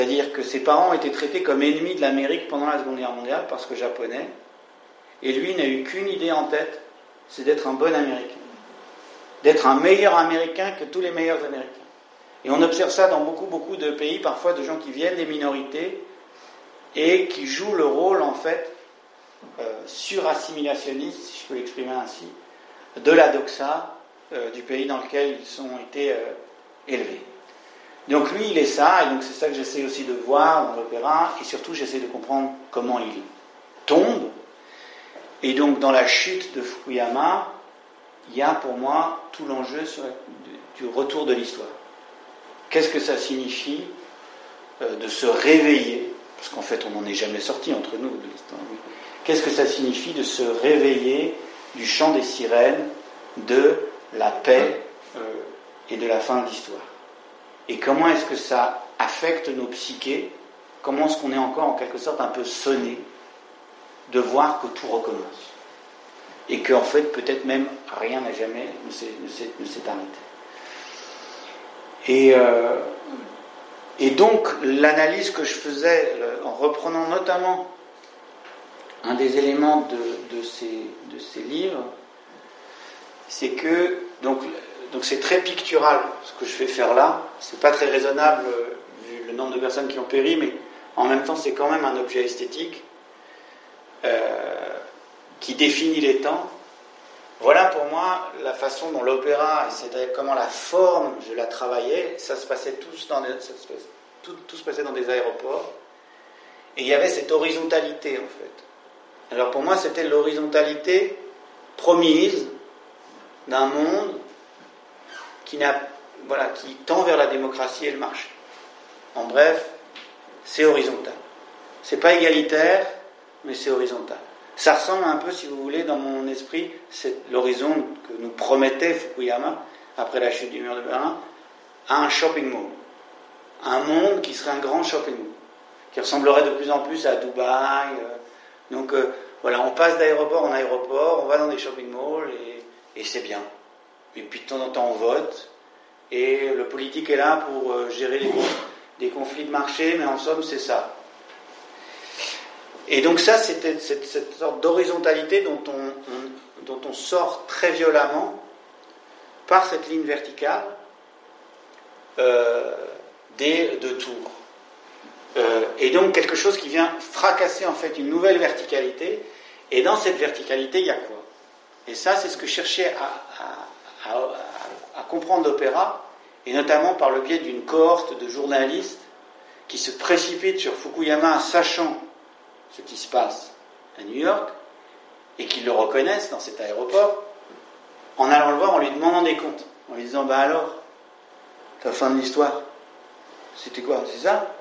C'est-à-dire que ses parents ont été traités comme ennemis de l'Amérique pendant la Seconde Guerre mondiale parce que japonais, et lui n'a eu qu'une idée en tête, c'est d'être un bon Américain, d'être un meilleur Américain que tous les meilleurs Américains. Et on observe ça dans beaucoup de pays, parfois de gens qui viennent des minorités et qui jouent le rôle en fait sur-assimilationniste, si je peux l'exprimer ainsi, de la doxa du pays dans lequel ils ont été élevés. Donc lui, il est ça, et donc c'est ça que j'essaie aussi de voir dans l'opéra, et surtout j'essaie de comprendre comment il tombe. Et donc dans la chute de Fukuyama, il y a pour moi tout l'enjeu du retour de l'histoire. Qu'est-ce que ça signifie de se réveiller, parce qu'en fait on n'en est jamais sorti entre nous de l'histoire. Qu'est-ce que ça signifie de se réveiller du chant des sirènes, de la paix et de la fin de l'histoire? Et comment est-ce que ça affecte nos psychés? Comment est-ce qu'on est encore en quelque sorte un peu sonné de voir que tout recommence? Et qu'en fait peut-être même rien n'a jamais ne s'est arrêté. Et donc l'analyse que je faisais en reprenant notamment un des éléments de ces livres, c'est que donc c'est très pictural ce que je fais faire là, c'est pas très raisonnable vu le nombre de personnes qui ont péri, mais en même temps c'est quand même un objet esthétique qui définit les temps. Voilà pour moi la façon dont l'opéra, c'est-à-dire comment la forme je la travaillais. Ça se passait tout se passait dans des aéroports, et il y avait cette horizontalité en fait. Alors pour moi c'était l'horizontalité promise d'un monde qui tend vers la démocratie et le marché. En bref, c'est horizontal. C'est pas égalitaire, mais c'est horizontal. Ça ressemble un peu, si vous voulez, dans mon esprit, c'est l'horizon que nous promettait Fukuyama après la chute du mur de Berlin, à un shopping mall. Un monde qui serait un grand shopping mall, qui ressemblerait de plus en plus à Dubaï. Donc voilà, on passe d'aéroport en aéroport, on va dans des shopping malls et c'est bien. Et puis de temps en temps on vote, et le politique est là pour gérer des conflits de marché, mais en somme c'est ça. Et donc ça, c'était cette sorte d'horizontalité dont on sort très violemment par cette ligne verticale des deux tours. Et donc quelque chose qui vient fracasser en fait une nouvelle verticalité, et dans cette verticalité il y a quoi? Et ça c'est ce que je cherchais à comprendre l'opéra, et notamment par le biais d'une cohorte de journalistes qui se précipitent sur Fukuyama sachant ce qui se passe à New York, et qui le reconnaissent dans cet aéroport, en allant le voir, en lui demandant des comptes, en lui disant, alors, la fin de l'histoire, c'était quoi, c'est ça?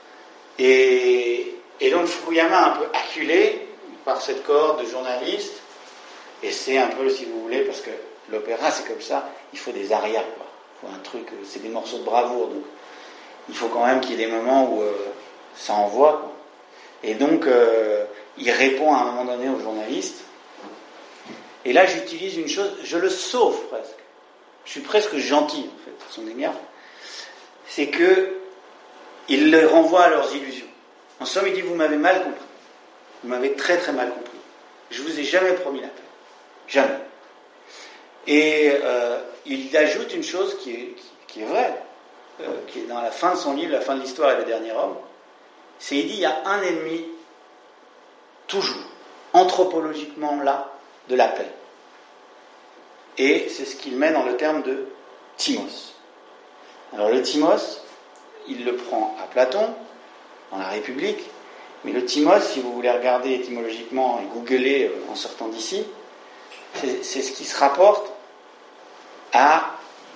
Et donc Fukuyama, un peu acculé par cette cohorte de journalistes, et c'est un peu, si vous voulez, parce que l'opéra c'est comme ça, il faut des arias, quoi. Il faut un truc, c'est des morceaux de bravoure, donc il faut quand même qu'il y ait des moments où ça envoie, quoi. Et donc il répond à un moment donné aux journalistes, et là j'utilise une chose, je le sauve presque, je suis presque gentil en fait à son égard, c'est que il les renvoie à leurs illusions. En somme, il dit, vous m'avez mal compris, vous m'avez très très mal compris, je vous ai jamais promis la paix, jamais. Et il ajoute une chose qui est vraie, qui est dans la fin de son livre, La fin de l'histoire et le dernier homme. C'est, il dit, il y a un ennemi, toujours, anthropologiquement là, de la paix. Et c'est ce qu'il met dans le terme de timos. Alors le timos, il le prend à Platon, dans la République, mais le timos, si vous voulez regarder étymologiquement et googler en sortant d'ici, c'est ce qui se rapporte à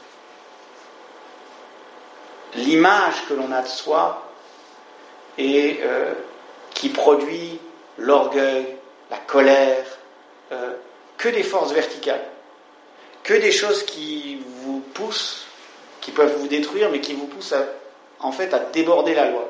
l'image que l'on a de soi, et qui produit l'orgueil, la colère, que des forces verticales, que des choses qui vous poussent, qui peuvent vous détruire, mais qui vous poussent à déborder la loi.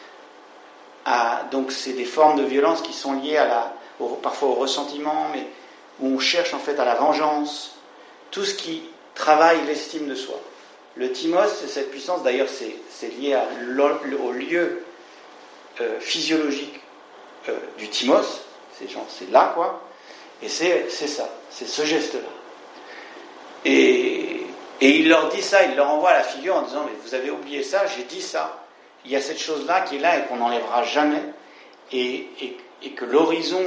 Donc c'est des formes de violence qui sont liées parfois au ressentiment, mais où on cherche en fait à la vengeance, tout ce qui travaille l'estime de soi. Le timos, c'est cette puissance, d'ailleurs c'est lié au lieu physiologique du thymos, c'est là, quoi, et c'est ça, c'est ce geste-là. Et il leur dit ça, il leur envoie à la figure en disant, mais vous avez oublié ça, j'ai dit ça, il y a cette chose-là qui est là et qu'on n'enlèvera jamais, et que l'horizon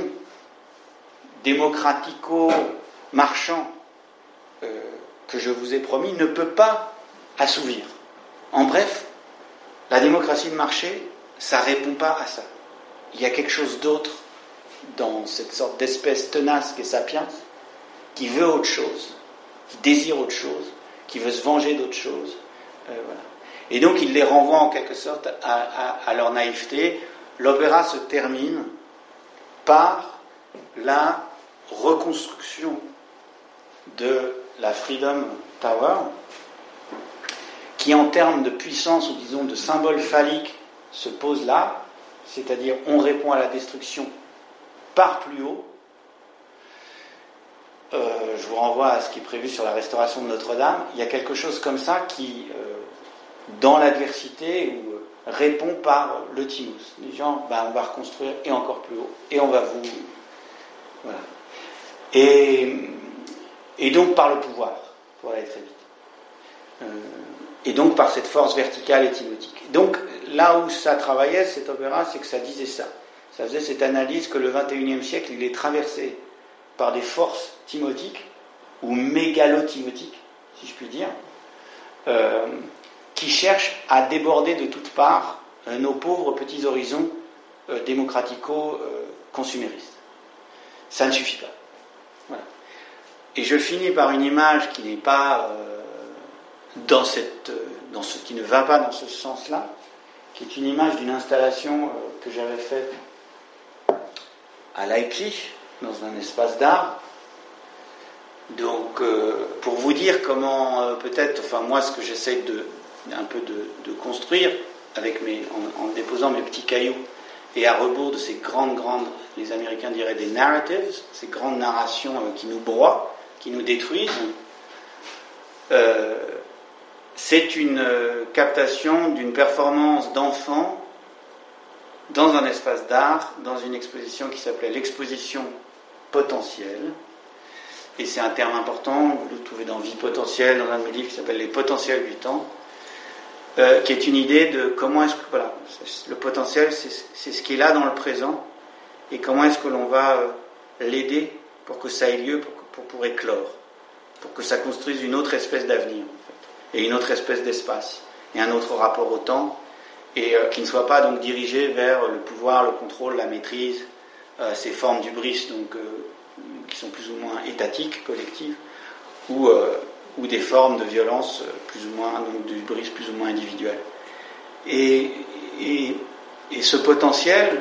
démocratico-marchand que je vous ai promis ne peut pas assouvir. En bref, la démocratie de marché, ça ne répond pas à ça. Il y a quelque chose d'autre dans cette sorte d'espèce tenace qu'est Sapiens, qui veut autre chose, qui désire autre chose, qui veut se venger d'autre chose. Voilà. Et donc il les renvoie en quelque sorte à leur naïveté. L'opéra se termine par la reconstruction de la Freedom Tower, qui en termes de puissance, ou disons de symbole phallique, se pose là, c'est-à-dire on répond à la destruction par plus haut. Je vous renvoie à ce qui est prévu sur la restauration de Notre-Dame. Il y a quelque chose comme ça qui, dans l'adversité, répond par le thymos. Les gens, on va reconstruire et encore plus haut, et on va vous... Voilà. Et donc par le pouvoir, pour aller très vite. Et donc par cette force verticale et thymotique. Donc là où ça travaillait, cet opéra, c'est que ça disait ça. Ça faisait cette analyse que le XXIe siècle, il est traversé par des forces thymotiques, ou mégalo-thymotiques, si je puis dire, qui cherchent à déborder de toutes parts nos pauvres petits horizons démocratico-consuméristes. Ça ne suffit pas. Voilà. Et je finis par une image qui n'est pas qui ne va pas dans ce sens-là, qui est une image d'une installation que j'avais faite à Leipzig, dans un espace d'art. Donc, pour vous dire comment moi, ce que j'essaie un peu de construire en déposant mes petits cailloux et à rebours de ces grandes, les Américains diraient des narratives, ces grandes narrations qui nous broient, qui nous détruisent. C'est une captation d'une performance d'enfant dans un espace d'art, dans une exposition qui s'appelait l'exposition potentielle. Et c'est un terme important, vous le trouvez dans Vie potentielle, dans un de mes livres qui s'appelle Les potentiels du temps, qui est une idée de comment est-ce que, voilà, le potentiel, c'est ce qui est là dans le présent, et comment est-ce que l'on va l'aider pour que ça ait lieu, pour éclore, pour que ça construise une autre espèce d'avenir, en fait, et une autre espèce d'espace, et un autre rapport au temps, et qui ne soit pas donc dirigé vers le pouvoir, le contrôle, la maîtrise, ces formes d'hubris donc qui sont plus ou moins étatiques, collectives, ou des formes de violence plus ou moins, donc de hubris plus ou moins individuelles. Et ce potentiel,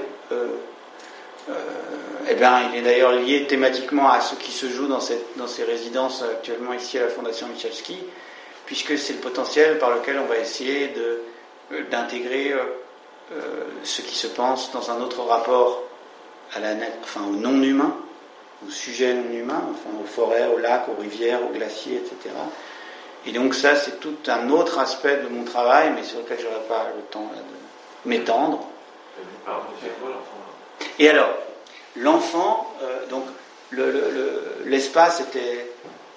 il est d'ailleurs lié thématiquement à ce qui se joue dans ces résidences actuellement ici à la Fondation Michalski, puisque c'est le potentiel par lequel on va essayer d'intégrer ce qui se pense dans un autre rapport au non-humain, au sujet non-humain, aux forêts, aux lacs, aux rivières, aux glaciers, etc. Et donc ça, c'est tout un autre aspect de mon travail, mais sur lequel je n'aurai pas le temps de m'étendre. Et alors, l'enfant, donc l'espace était...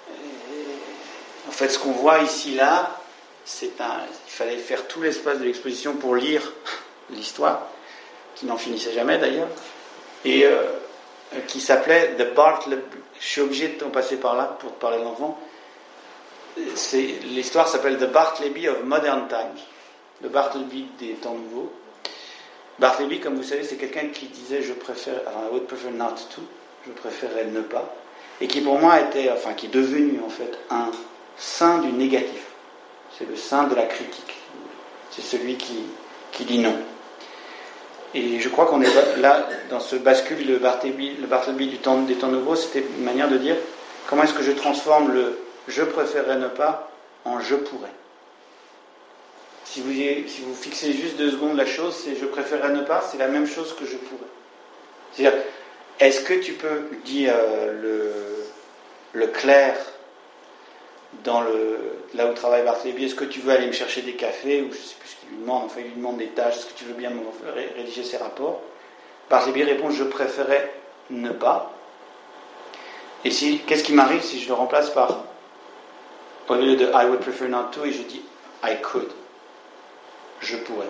En fait, ce qu'on voit ici, là, il fallait faire tout l'espace de l'exposition pour lire l'histoire, qui n'en finissait jamais d'ailleurs, et qui s'appelait The Bartleby. Je suis obligé de passer par là pour parler de l'enfant. L'histoire s'appelle The Bartleby of Modern Times, le Bartleby des temps nouveaux. Bartleby, comme vous savez, c'est quelqu'un qui disait I would prefer not to, je préférerais ne pas, et qui pour moi qui est devenu en fait un saint du négatif. C'est le saint de la critique. C'est celui qui dit non. Et je crois qu'on est là, dans ce bascule, le Bartleby des temps nouveaux, c'était une manière de dire comment est-ce que je transforme le « je préférerais ne pas » en « je pourrais ». Si vous fixez juste 2 secondes la chose, c'est « je préférerais ne pas », c'est la même chose que « je pourrais ». C'est-à-dire, est-ce que tu peux dire le clair là où travaille Bartleby, est-ce que tu veux aller me chercher des cafés, ou je ne sais plus ce qu'il lui demande, enfin il lui demande des tâches, est-ce que tu veux bien me rédiger ses rapports? Bartleby répond, je préférais ne pas. Et qu'est-ce qui m'arrive si je le remplace par, au lieu de I would prefer not to, et je dis I could, je pourrais.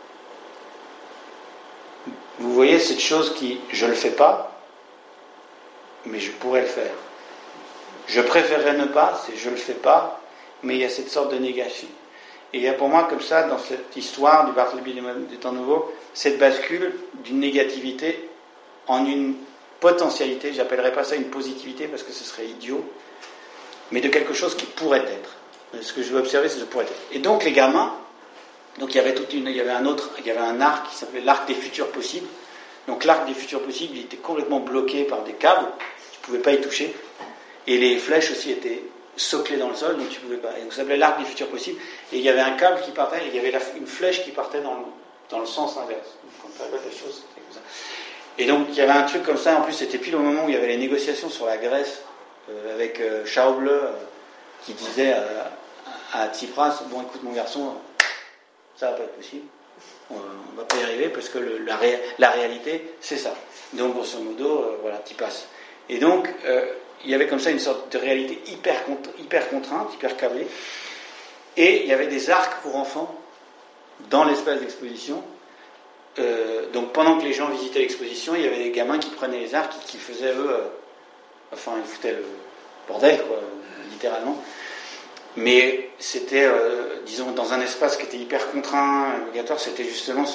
Vous voyez cette chose qui, je ne le fais pas, mais je pourrais le faire. Je préférerais ne pas, c'est je ne le fais pas, mais il y a cette sorte de négation. Et il y a pour moi comme ça, dans cette histoire du Bartleby des temps nouveaux, cette bascule d'une négativité en une potentialité, j'appellerais pas ça une positivité parce que ce serait idiot, mais de quelque chose qui pourrait être. Ce que je veux observer, c'est ce pourrait être. Et donc les gamins, donc il y avait un arc qui s'appelait l'arc des futurs possibles. Donc l'arc des futurs possibles, il était complètement bloqué par des câbles, tu ne pouvais pas y toucher. Et les flèches aussi étaient soclées dans le sol, donc tu ne pouvais pas. Et donc ça s'appelait l'arc des futurs possibles. Et il y avait un câble qui partait, et il y avait une flèche qui partait dans le sens inverse. Donc on appelle la chose, c'était comme ça. Et donc il y avait un truc comme ça, en plus c'était pile au moment où il y avait les négociations sur la Grèce, avec Schauble, qui disait à Tsipras, bon écoute mon garçon, ça va pas être possible, on va pas y arriver parce que la réalité c'est ça. Donc grosso modo, voilà, t'y passes. Et donc il y avait comme ça une sorte de réalité hyper contrainte, hyper câblée, et il y avait des arcs pour enfants dans l'espace d'exposition. Donc pendant que les gens visitaient l'exposition, il y avait des gamins qui prenaient les arcs et qui faisaient eux, ils foutaient le bordel quoi, littéralement. Mais c'était, disons, dans un espace qui était hyper contraint, obligatoire, c'était justement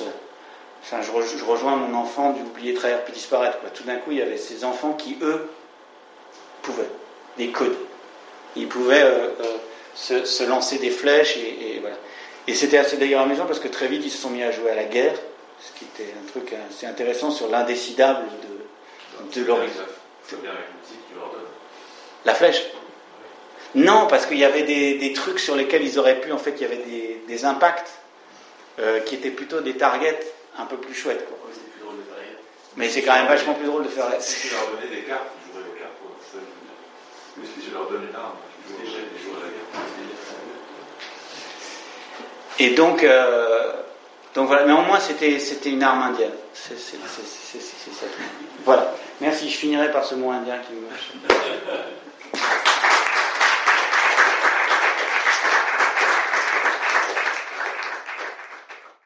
je rejoins mon enfant d'oublier, trahir puis disparaître quoi. Tout d'un coup il y avait ces enfants qui eux pouvaient, des codes, ils pouvaient se lancer des flèches et voilà. Et c'était assez d'ailleurs amusant parce que très vite ils se sont mis à jouer à la guerre, ce qui était un truc assez intéressant sur l'indécidable de l'horizon. C'est bien avec l'outil que tu leur donnes. La flèche? Non, parce qu'il y avait des trucs sur lesquels ils auraient pu, en fait, il y avait des impacts qui étaient plutôt des targets un peu plus chouettes, quoi. Oui, c'est plus drôle de faire rire. Mais c'est quand même vachement plus drôle de faire rire. Si tu leur donnais des cartes, ils joueraient aux cartes, ça je veux dire. Mais si tu leur donnes une arme, ils jouent à la guerre. Et donc voilà, mais au moins c'était une arme indienne. C'est ça. Voilà. Merci, je finirai par ce mot indien qui me marche.